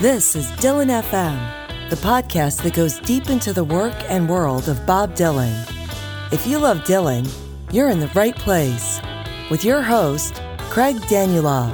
This is Dylan FM, the podcast that goes deep into the work and world of Bob Dylan. If you love Dylan, you're in the right place. With your host, Craig Danieloff.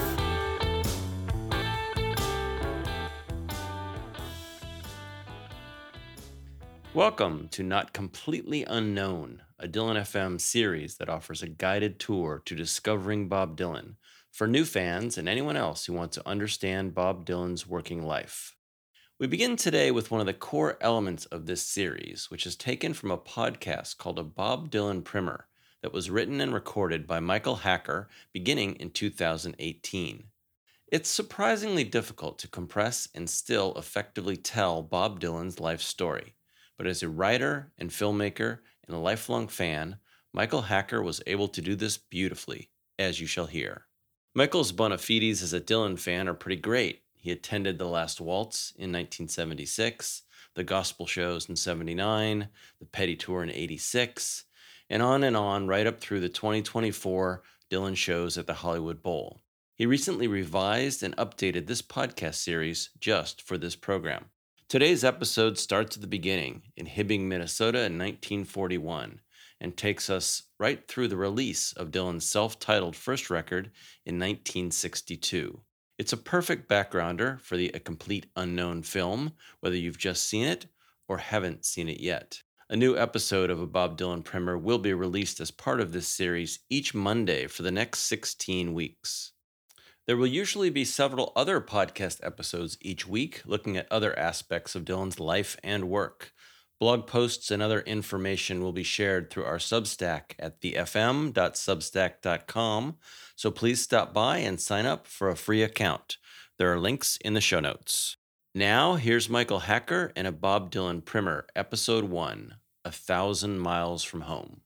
Welcome to Not Completely Unknown, a Dylan FM series that offers a guided tour to discovering Bob Dylan for new fans and anyone else who wants to understand Bob Dylan's working life. We begin today with one of the core elements of this series, which is taken from a podcast called A Bob Dylan Primer that was written and recorded by Michael Hacker beginning in 2018. It's surprisingly difficult to compress and still effectively tell Bob Dylan's life story. But as a writer and filmmaker and a lifelong fan, Michael Hacker was able to do this beautifully, as you shall hear. Michael's bona fides as a Dylan fan are pretty great. He attended The Last Waltz in 1976, the Gospel Shows in 79, the Petty Tour in 86, and on right up through the 2024 Dylan shows at the Hollywood Bowl. He recently revised and updated this podcast series just for this program. Today's episode starts at the beginning in Hibbing, Minnesota in 1941 and takes us right through the release of Dylan's self-titled first record in 1962. It's a perfect backgrounder for A Complete Unknown film, whether you've just seen it or haven't seen it yet. A new episode of A Bob Dylan Primer will be released as part of this series each Monday for the next 16 weeks. There will usually be several other podcast episodes each week looking at other aspects of Dylan's life and work. Blog posts and other information will be shared through our Substack at thefm.substack.com, so please stop by and sign up for a free account. There are links in the show notes. Now, here's Michael Hacker and A Bob Dylan Primer, Episode 1, 1,000 Miles from Home.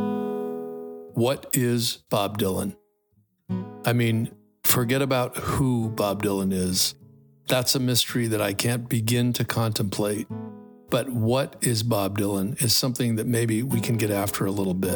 What is Bob Dylan? Forget about who Bob Dylan is. That's a mystery that I can't begin to contemplate. But what is Bob Dylan is something that maybe we can get after a little bit.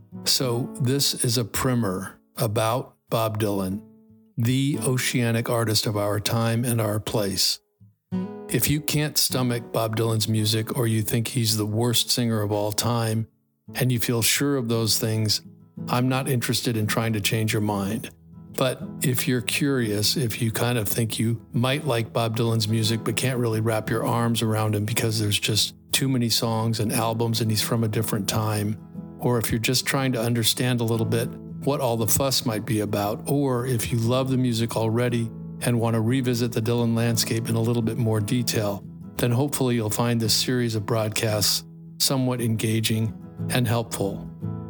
So this is a primer about Bob Dylan, the oceanic artist of our time and our place. If you can't stomach Bob Dylan's music, or you think he's the worst singer of all time, and you feel sure of those things, I'm not interested in trying to change your mind. But if you're curious, if you kind of think you might like Bob Dylan's music but can't really wrap your arms around him because there's just too many songs and albums and he's from a different time, or if you're just trying to understand a little bit what all the fuss might be about, or if you love the music already and want to revisit the Dylan landscape in a little bit more detail, then hopefully you'll find this series of broadcasts somewhat engaging and helpful.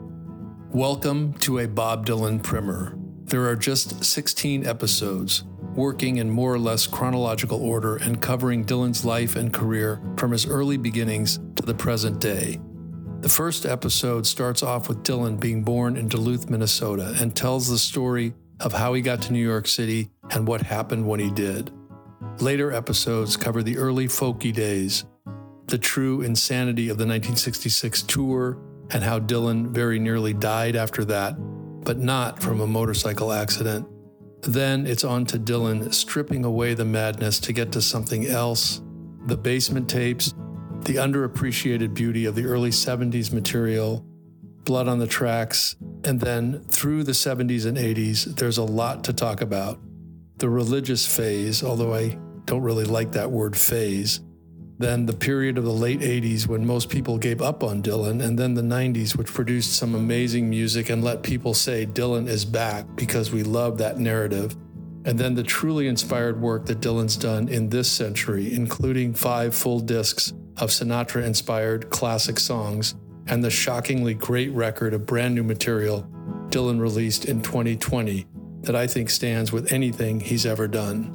Welcome to A Bob Dylan Primer. There are just 16 episodes, working in more or less chronological order and covering Dylan's life and career from his early beginnings to the present day. The first episode starts off with Dylan being born in Duluth, Minnesota, and tells the story of how he got to New York City and what happened when he did. Later episodes cover the early folky days, the true insanity of the 1966 tour, and how Dylan very nearly died after that, but not from a motorcycle accident. Then it's on to Dylan stripping away the madness to get to something else, the basement tapes, the underappreciated beauty of the early 70s material, Blood on the Tracks, and then through the 70s and 80s, there's a lot to talk about. The religious phase, although I don't really like that word phase, then the period of the late 80s when most people gave up on Dylan, and then the 90s, which produced some amazing music and let people say Dylan is back because we love that narrative. And then the truly inspired work that Dylan's done in this century, including 5 full discs of Sinatra-inspired classic songs and the shockingly great record of brand new material Dylan released in 2020 that I think stands with anything he's ever done.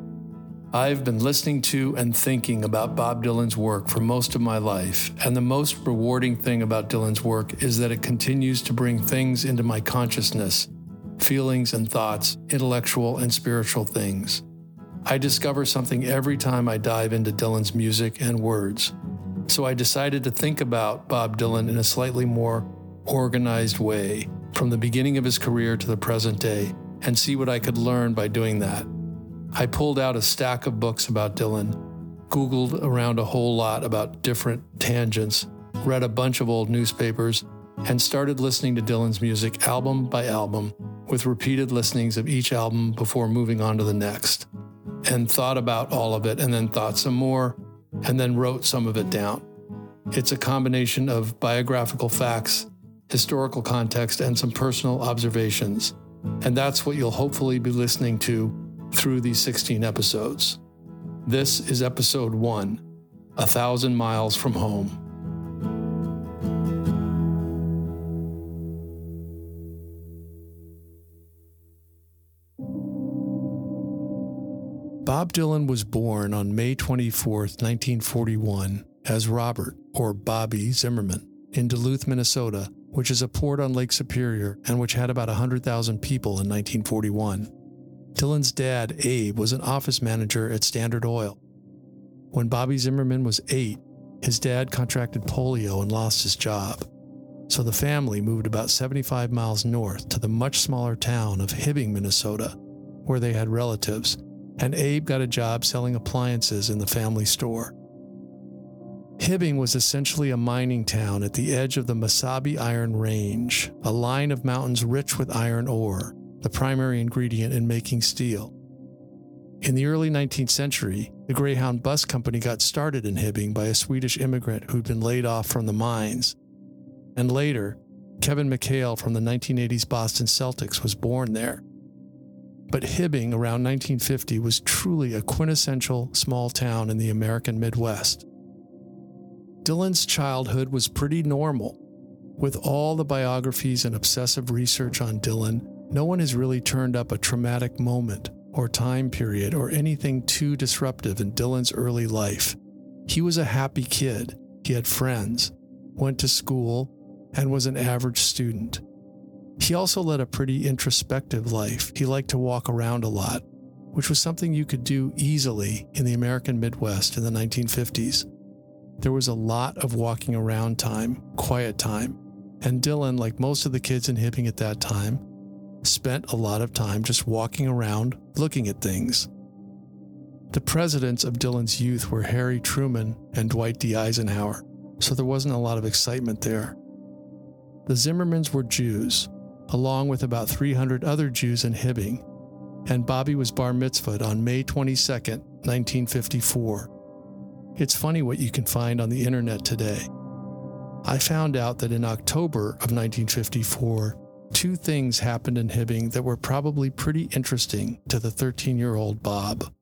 I've been listening to and thinking about Bob Dylan's work for most of my life, and the most rewarding thing about Dylan's work is that it continues to bring things into my consciousness, feelings and thoughts, intellectual and spiritual things. I discover something every time I dive into Dylan's music and words. So I decided to think about Bob Dylan in a slightly more organized way, from the beginning of his career to the present day, and see what I could learn by doing that. I pulled out a stack of books about Dylan, Googled around a whole lot about different tangents, read a bunch of old newspapers, and started listening to Dylan's music album by album, with repeated listenings of each album before moving on to the next, and thought about all of it, and then thought some more, and then wrote some of it down. It's a combination of biographical facts, historical context, and some personal observations, and that's what you'll hopefully be listening to through these 16 episodes. This is episode 1, 1,000 Miles from Home. Bob Dylan was born on May 24th, 1941, as Robert, or Bobby Zimmerman, in Duluth, Minnesota, which is a port on Lake Superior and which had about 100,000 people in 1941. Dylan's dad, Abe, was an office manager at Standard Oil. When Bobby Zimmerman was 8, his dad contracted polio and lost his job. So the family moved about 75 miles north to the much smaller town of Hibbing, Minnesota, where they had relatives, and Abe got a job selling appliances in the family store. Hibbing was essentially a mining town at the edge of the Mesabi Iron Range, a line of mountains rich with iron ore, the primary ingredient in making steel. In the early 19th century, the Greyhound Bus Company got started in Hibbing by a Swedish immigrant who'd been laid off from the mines. And later, Kevin McHale from the 1980s Boston Celtics was born there. But Hibbing, around 1950, was truly a quintessential small town in the American Midwest. Dylan's childhood was pretty normal. With all the biographies and obsessive research on Dylan, no one has really turned up a traumatic moment or time period or anything too disruptive in Dylan's early life. He was a happy kid. He had friends, went to school, and was an average student. He also led a pretty introspective life. He liked to walk around a lot, which was something you could do easily in the American Midwest in the 1950s. There was a lot of walking around time, quiet time, and Dylan, like most of the kids in Hibbing at that time, spent a lot of time just walking around, looking at things. The presidents of Dylan's youth were Harry Truman and Dwight D. Eisenhower, so there wasn't a lot of excitement there. The Zimmermans were Jews, along with about 300 other Jews in Hibbing, and Bobby was bar mitzvahed on May 22nd, 1954. It's funny what you can find on the internet today. I found out that in October of 1954, 2 things happened in Hibbing that were probably pretty interesting to the 13-year-old Bob.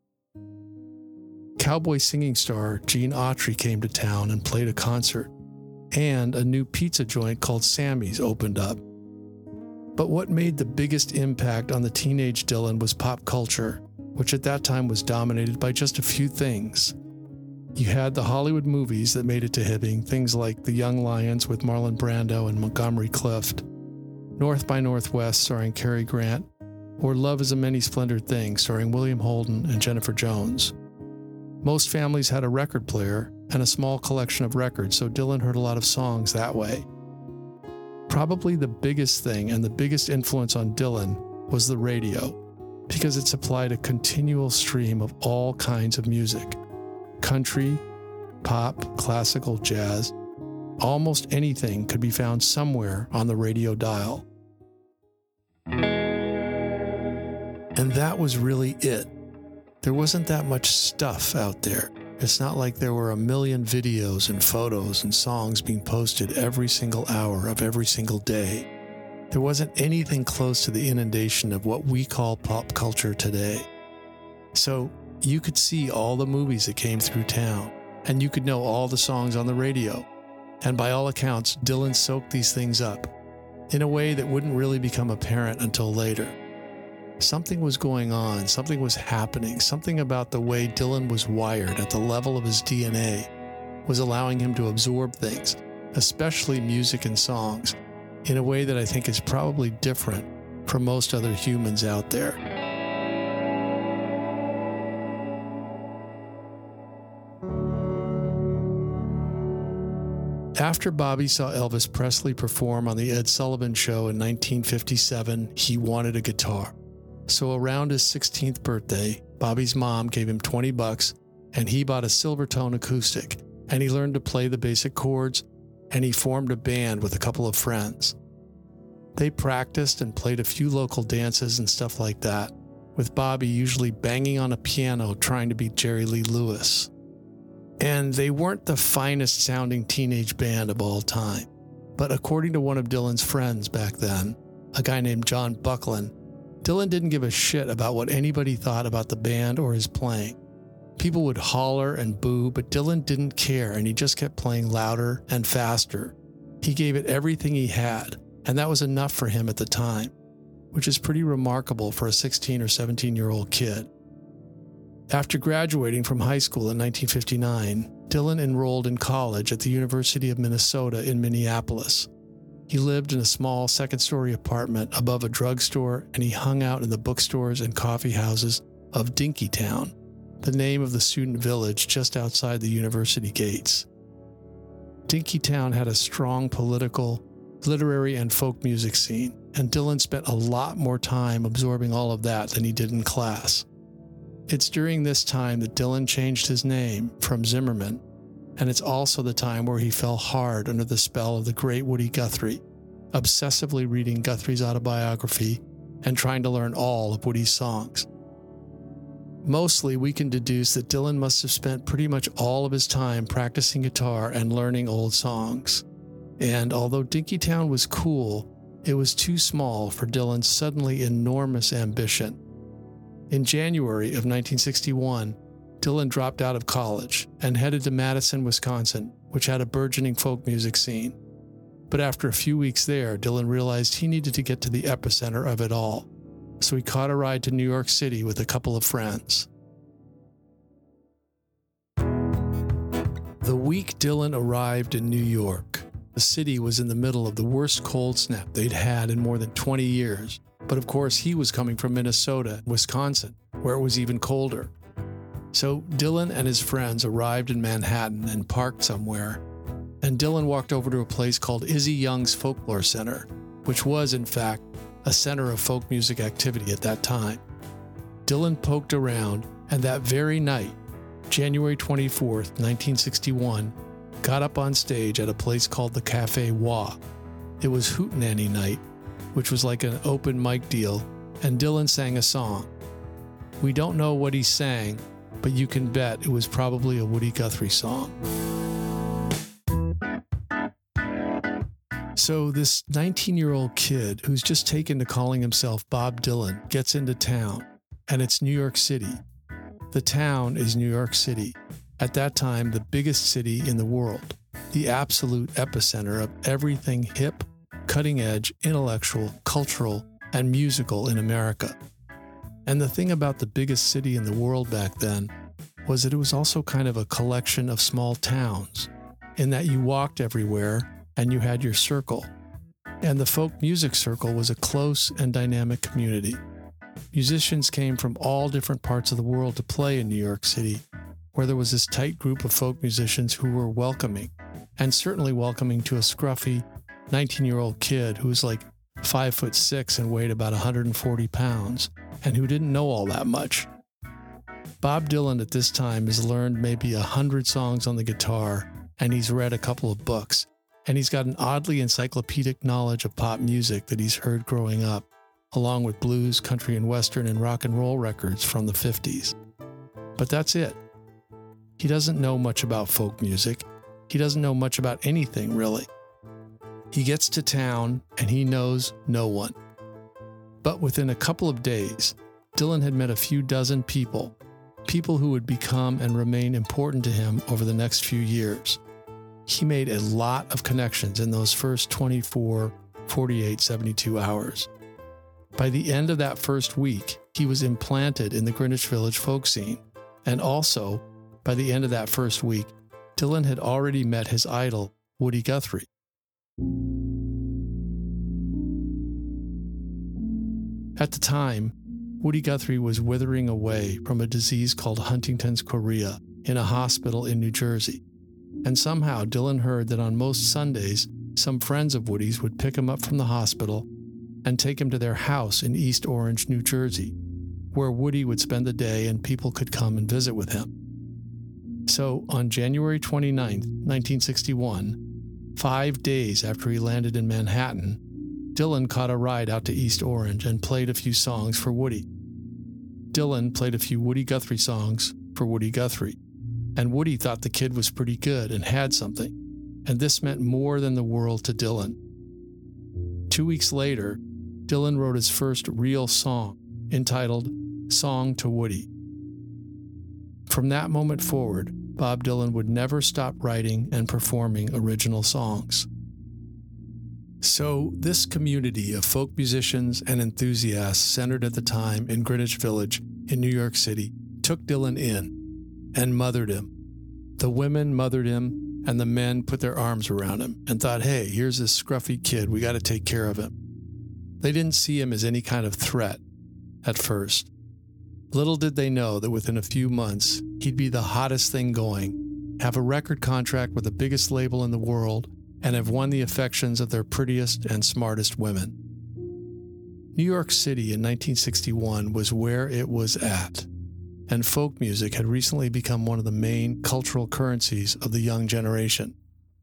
Cowboy singing star Gene Autry came to town and played a concert, and a new pizza joint called Sammy's opened up. But what made the biggest impact on the teenage Dylan was pop culture, which at that time was dominated by just a few things. You had the Hollywood movies that made it to Hibbing, things like The Young Lions with Marlon Brando and Montgomery Clift, North by Northwest starring Cary Grant, or Love is a Many Splendored Thing starring William Holden and Jennifer Jones. Most families had a record player and a small collection of records, so Dylan heard a lot of songs that way. Probably the biggest thing and the biggest influence on Dylan was the radio, because it supplied a continual stream of all kinds of music. Country, pop, classical, jazz, almost anything could be found somewhere on the radio dial. And that was really it. There wasn't that much stuff out there. It's not like there were a million videos and photos and songs being posted every single hour of every single day. There wasn't anything close to the inundation of what we call pop culture today. So you could see all the movies that came through town, and you could know all the songs on the radio. And by all accounts, Dylan soaked these things up in a way that wouldn't really become apparent until later. Something was going on, something was happening, something about the way Dylan was wired at the level of his DNA was allowing him to absorb things, especially music and songs, in a way that I think is probably different from most other humans out there. After Bobby saw Elvis Presley perform on The Ed Sullivan Show in 1957, he wanted a guitar. So around his 16th birthday, Bobby's mom gave him $20 and he bought a Silvertone acoustic, and he learned to play the basic chords, and he formed a band with a couple of friends. They practiced and played a few local dances and stuff like that, with Bobby usually banging on a piano trying to beat Jerry Lee Lewis. And they weren't the finest sounding teenage band of all time, but according to one of Dylan's friends back then, a guy named John Buckland, Dylan didn't give a shit about what anybody thought about the band or his playing. People would holler and boo, but Dylan didn't care, and he just kept playing louder and faster. He gave it everything he had, and that was enough for him at the time, which is pretty remarkable for a 16 or 17-year-old kid. After graduating from high school in 1959, Dylan enrolled in college at the University of Minnesota in Minneapolis. He lived in a small second-story apartment above a drugstore, and he hung out in the bookstores and coffee houses of Dinkytown, the name of the student village just outside the university gates. Dinkytown had a strong political, literary, and folk music scene, and Dylan spent a lot more time absorbing all of that than he did in class. It's during this time that Dylan changed his name from Zimmerman, and it's also the time where he fell hard under the spell of the great Woody Guthrie, obsessively reading Guthrie's autobiography and trying to learn all of Woody's songs. Mostly, we can deduce that Dylan must have spent pretty much all of his time practicing guitar and learning old songs. And although Dinkytown was cool, it was too small for Dylan's suddenly enormous ambition. In January of 1961, Dylan dropped out of college and headed to Madison, Wisconsin, which had a burgeoning folk music scene. But after a few weeks there, Dylan realized he needed to get to the epicenter of it all. So he caught a ride to New York City with a couple of friends. The week Dylan arrived in New York, the city was in the middle of the worst cold snap they'd had in more than 20 years. But of course, he was coming from Minnesota, Wisconsin, where it was even colder. So Dylan and his friends arrived in Manhattan and parked somewhere, and Dylan walked over to a place called Izzy Young's Folklore Center, which was, in fact, a center of folk music activity at that time. Dylan poked around, and that very night, January 24th, 1961, got up on stage at a place called the Café Wah. It was Hootenanny night, which was like an open mic deal, and Dylan sang a song. We don't know what he sang, but you can bet it was probably a Woody Guthrie song. So this 19-year-old kid who's just taken to calling himself Bob Dylan gets into town, and it's New York City. The town is New York City, at that time the biggest city in the world, the absolute epicenter of everything hip, cutting-edge, intellectual, cultural, and musical in America. And the thing about the biggest city in the world back then was that it was also kind of a collection of small towns, in that you walked everywhere and you had your circle. And the folk music circle was a close and dynamic community. Musicians came from all different parts of the world to play in New York City, where there was this tight group of folk musicians who were welcoming, and certainly welcoming to a scruffy 19-year-old kid who was like 5'6" and weighed about 140 pounds, and who didn't know all that much. Bob Dylan at this time has learned maybe 100 songs on the guitar, and he's read a couple of books, and he's got an oddly encyclopedic knowledge of pop music that he's heard growing up, along with blues, country and western, and rock and roll records from the 50s. But that's it. He doesn't know much about folk music. He doesn't know much about anything, really. He gets to town, and he knows no one. But within a couple of days, Dylan had met a few dozen people who would become and remain important to him over the next few years. He made a lot of connections in those first 24, 48, 72 hours. By the end of that first week, he was implanted in the Greenwich Village folk scene. And also, by the end of that first week, Dylan had already met his idol, Woody Guthrie. At the time, Woody Guthrie was withering away from a disease called Huntington's chorea in a hospital in New Jersey. And somehow Dylan heard that on most Sundays, some friends of Woody's would pick him up from the hospital, and take him to their house in East Orange, New Jersey, where Woody would spend the day and people could come and visit with him. So on January 29, 1961, 5 days after he landed in Manhattan, Dylan caught a ride out to East Orange and played a few songs for Woody. Dylan played a few Woody Guthrie songs for Woody Guthrie, and Woody thought the kid was pretty good and had something, and this meant more than the world to Dylan. 2 weeks later, Dylan wrote his first real song, entitled Song to Woody. From that moment forward, Bob Dylan would never stop writing and performing original songs. So, this community of folk musicians and enthusiasts centered at the time in Greenwich Village in New York City took Dylan in and mothered him. The women mothered him, and the men put their arms around him and thought, hey, here's this scruffy kid, we got to take care of him. They didn't see him as any kind of threat at first. Little did they know that within a few months, he'd be the hottest thing going, have a record contract with the biggest label in the world, and have won the affections of their prettiest and smartest women. New York City in 1961 was where it was at, and folk music had recently become one of the main cultural currencies of the young generation.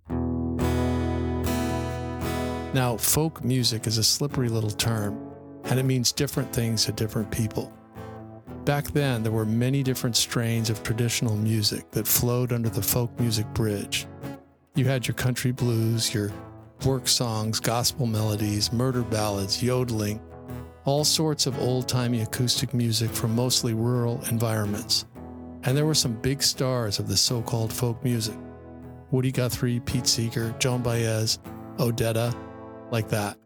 Now, folk music is a slippery little term, and it means different things to different people. Back then, there were many different strains of traditional music that flowed under the folk music bridge. You had your country blues, your work songs, gospel melodies, murder ballads, yodeling, all sorts of old-timey acoustic music from mostly rural environments. And there were some big stars of the so-called folk music. Woody Guthrie, Pete Seeger, Joan Baez, Odetta, like that.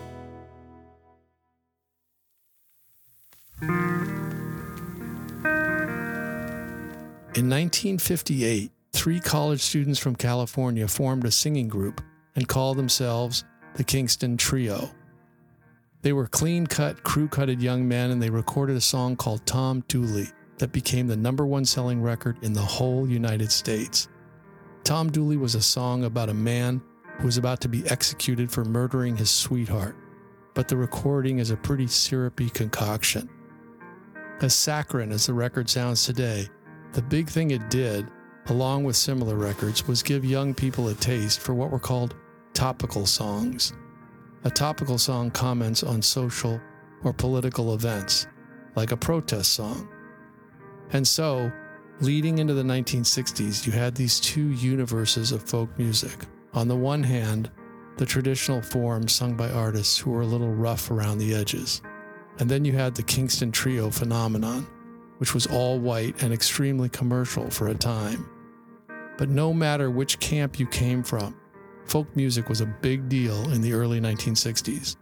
In 1958, 3 college students from California formed a singing group and called themselves the Kingston Trio. They were clean-cut, crew-cutted young men, and they recorded a song called Tom Dooley that became the #1 selling record in the whole United States. Tom Dooley was a song about a man who was about to be executed for murdering his sweetheart, but the recording is a pretty syrupy concoction. As saccharine as the record sounds today, the big thing it did, along with similar records, was give young people a taste for what were called topical songs. A topical song comments on social or political events, like a protest song. And so, leading into the 1960s, you had these 2 universes of folk music. On the one hand, the traditional forms sung by artists who were a little rough around the edges. And then you had the Kingston Trio phenomenon, which was all white and extremely commercial for a time. But no matter which camp you came from, folk music was a big deal in the early 1960s.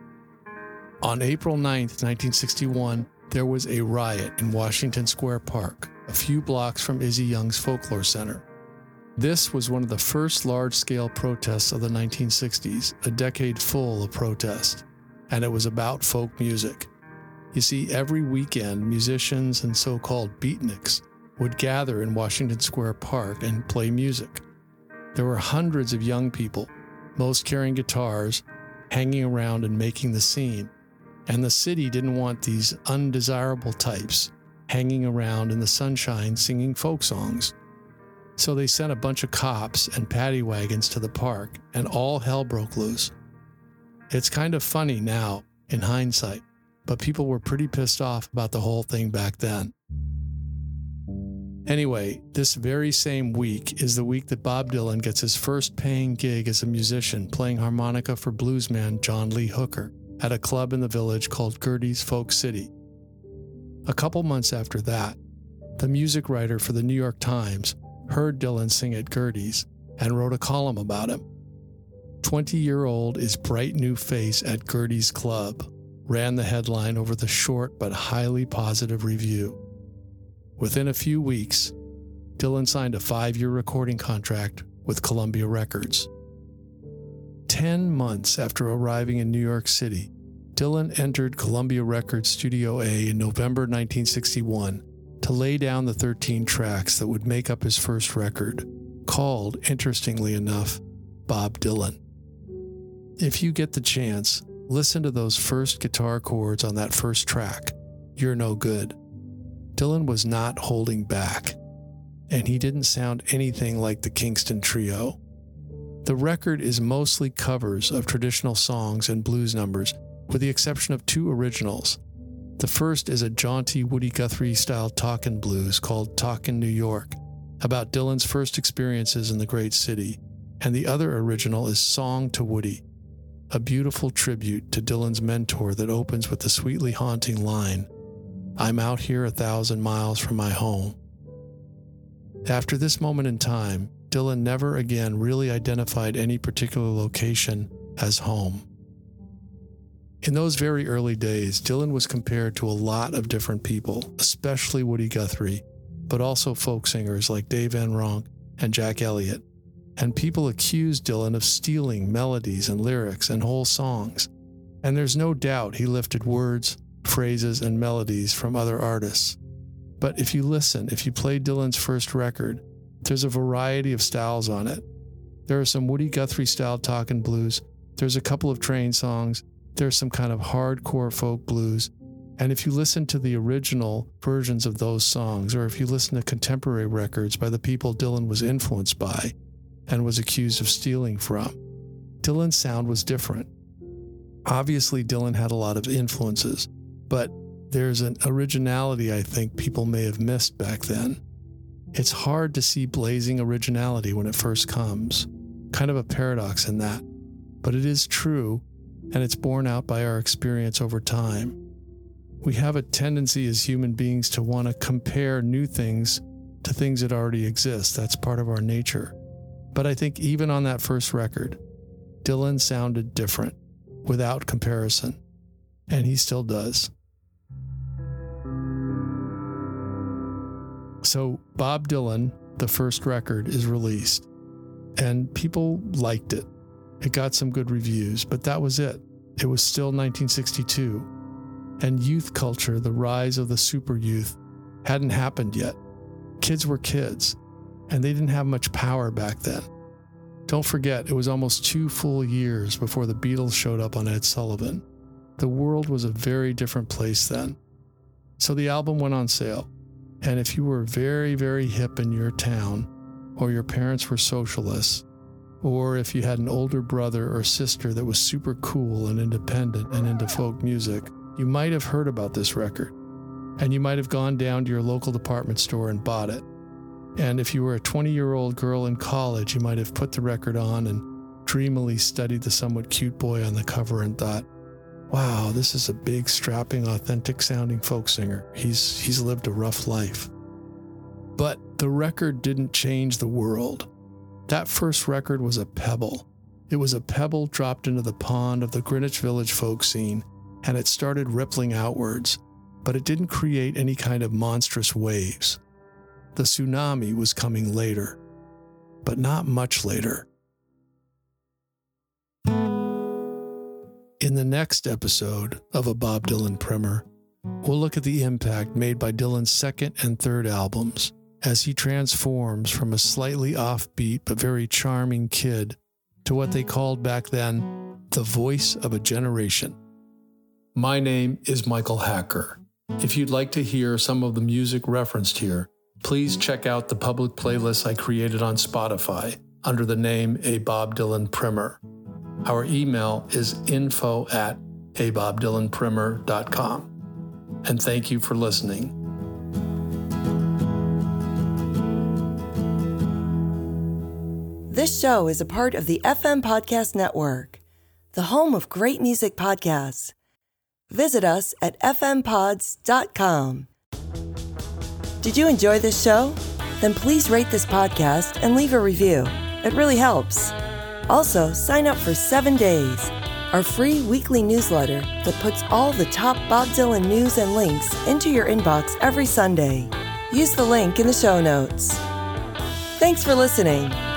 On April 9th, 1961, there was a riot in Washington Square Park, a few blocks from Izzy Young's Folklore Center. This was one of the first large-scale protests of the 1960s, a decade full of protest, and it was about folk music. You see, every weekend, musicians and so-called beatniks would gather in Washington Square Park and play music. There were hundreds of young people, most carrying guitars, hanging around and making the scene. And the city didn't want these undesirable types hanging around in the sunshine singing folk songs. So they sent a bunch of cops and paddy wagons to the park, and all hell broke loose. It's kind of funny now, in hindsight, but people were pretty pissed off about the whole thing back then. Anyway, this very same week is the week that Bob Dylan gets his first paying gig as a musician playing harmonica for bluesman John Lee Hooker at a club in the village called Gerde's Folk City. A couple months after that, the music writer for the New York Times heard Dylan sing at Gerde's and wrote a column about him. 20-year-old is bright new face at Gerde's Club, ran the headline over the short but highly positive review. Within a few weeks, Dylan signed a 5-year recording contract with Columbia Records. 10 months after arriving in New York City, Dylan entered Columbia Records Studio A in November 1961 to lay down the 13 tracks that would make up his first record, called, interestingly enough, Bob Dylan. If you get the chance, Listen to those first guitar chords on that first track, You're No Good. Dylan was not holding back, and he didn't sound anything like the Kingston Trio. The record is mostly covers of traditional songs and blues numbers, with the exception of 2 originals. The first is a jaunty Woody Guthrie-style talkin' blues called Talkin' New York, about Dylan's first experiences in the great city, and the other original is Song to Woody, a beautiful tribute to Dylan's mentor that opens with the sweetly haunting line, I'm out here 1,000 miles from my home. After this moment in time, Dylan never again really identified any particular location as home. In those very early days, Dylan was compared to a lot of different people, especially Woody Guthrie, but also folk singers like Dave Van Ronk and Jack Elliott, and people accused Dylan of stealing melodies and lyrics and whole songs. And there's no doubt he lifted words, phrases, and melodies from other artists. But if you play Dylan's first record, there's a variety of styles on it. There are some Woody Guthrie-style talkin' blues, there's a couple of train songs, there's some kind of hardcore folk blues, and if you listen to the original versions of those songs, or if you listen to contemporary records by the people Dylan was influenced by and was accused of stealing from, Dylan's sound was different. Obviously, Dylan had a lot of influences, but there's an originality I think people may have missed back then. It's hard to see blazing originality when it first comes. Kind of a paradox in that. But it is true, and it's borne out by our experience over time. We have a tendency as human beings to want to compare new things to things that already exist. That's part of our nature. But I think even on that first record, Dylan sounded different, without comparison. And he still does. So Bob Dylan, the first record, is released, and people liked it. It got some good reviews, but that was it. It was still 1962, and youth culture, the rise of the super youth, hadn't happened yet. Kids were kids, and they didn't have much power back then. Don't forget, it was almost 2 full years before the Beatles showed up on Ed Sullivan. The world was a very different place then. So the album went on sale. And if you were very, very hip in your town, or your parents were socialists, or if you had an older brother or sister that was super cool and independent and into folk music, you might have heard about this record. And you might have gone down to your local department store and bought it. And if you were a 20-year-old girl in college, you might have put the record on and dreamily studied the somewhat cute boy on the cover and thought, wow, this is a big, strapping, authentic-sounding folk singer. He's lived a rough life. But the record didn't change the world. That first record was a pebble. It was a pebble dropped into the pond of the Greenwich Village folk scene, and it started rippling outwards, but it didn't create any kind of monstrous waves. The tsunami was coming later, but not much later. In the next episode of a Bob Dylan Primer, we'll look at the impact made by Dylan's second and third albums as he transforms from a slightly offbeat but very charming kid to what they called back then the voice of a generation. My name is Michael Hacker. If you'd like to hear some of the music referenced here, please check out the public playlist I created on Spotify under the name A Bob Dylan Primer. Our email is info@abobdylanprimer.com. And thank you for listening. This show is a part of the FM Podcast Network, the home of great music podcasts. Visit us at fmpods.com. Did you enjoy this show? Then please rate this podcast and leave a review. It really helps. Also, sign up for 7 Days, our free weekly newsletter that puts all the top Bob Dylan news and links into your inbox every Sunday. Use the link in the show notes. Thanks for listening.